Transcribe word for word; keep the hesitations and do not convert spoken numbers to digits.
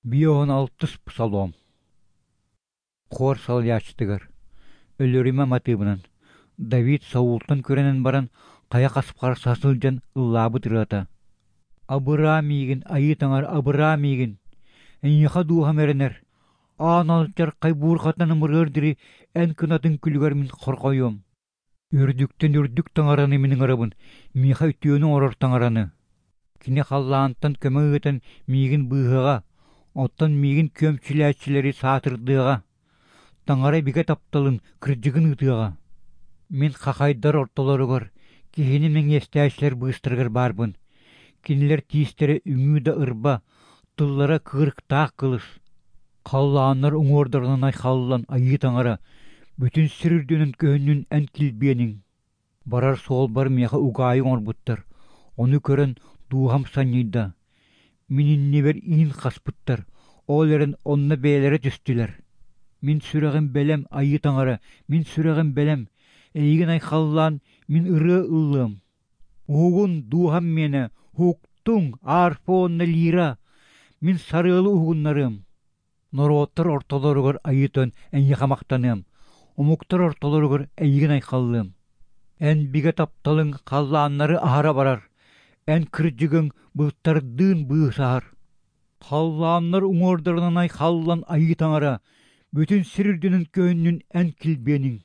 Биоғын алтыс псалом. Қор салячтыгар. Өлөріме матыбынан. Давид Саултан көренен баран қая қасыпқар сасылжан ыллабы тырата. Абыра мигін, айы таңар абыра мигін. Әнеха дуға меренер. Аан алчар қай буырқатаны мұрғырдыры ән кынатын күлгар мен қорқойым. Үрдіктен үрдік таңараны менің арабын. Миха үтіөні орор таңараны. Кіне қаллаантан көмөгітен мигін бұғыға. Оттан мигин көмчүләчилери саатырдыга, таңара биге тапталын кырдыгын ытыга. Мен хахайдар ортолоругар, кихини мен естәчләр быстыргар барбын. Кинилер тиистере үңү да ырба, тыллара кырыктаак кылыс. Қаллааннар уңордарынан айхаллан айы таңара, бүтүн сирирдөнүн көһүнүн ән килбиенин. Барар сол бар меха угайы орбуттар, оны көрөн дуухам санйыйда. Минин небер ин хаспыттар, олерен онна бейлері түстілер. Мин сүрәғін бәлем айы таңара, мин сүрәғін бәлем, әйген айхаллан мин ыры ылым. Уғын дуғам мені, хуқтың арфонна лира, мин сарылы уғыннарым. Нороттар ортолорығыр айытын әнye қамақтаным, омуқтар ортолорығыр әйген айхаллым. Ән биге тапталың қаллааннары ахара барар. Ән кырджыгың бұлттардын бұғысағар. Қаллааннар уңордарынан ай қаллан айы таңара, бүтін сирирдінің көңнің ән кілбенің.